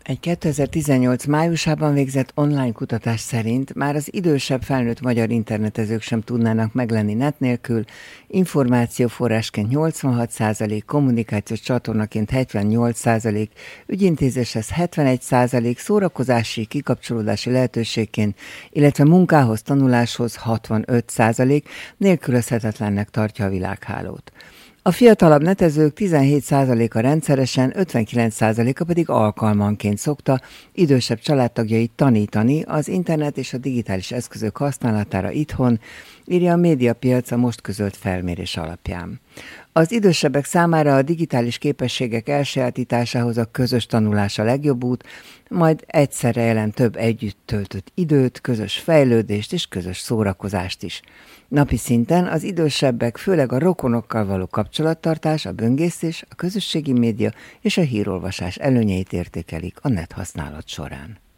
Egy 2018 májusában végzett online kutatás szerint már az idősebb felnőtt magyar internetezők sem tudnának meglenni net nélkül, információforrásként 86%, kommunikációs csatornaként 78%, ügyintézéshez 71%, szórakozási, kikapcsolódási lehetőségként, illetve munkához, tanuláshoz 65% nélkülözhetetlennek tartja a világhálót. A fiatalabb netezők 17%-a rendszeresen, 59%-a pedig alkalmanként szokta idősebb családtagjait tanítani az internet és a digitális eszközök használatára itthon, írja a Médiapiac a most közölt felmérés alapján. Az idősebbek számára a digitális képességek elsajátításához a közös tanulás a legjobb út, majd egyszerre jelent több együtt töltött időt, közös fejlődést és közös szórakozást is. Napi szinten az idősebbek főleg a rokonokkal való kapcsolattartás, a böngészés, a közösségi média és a hírolvasás előnyeit értékelik a net használat során.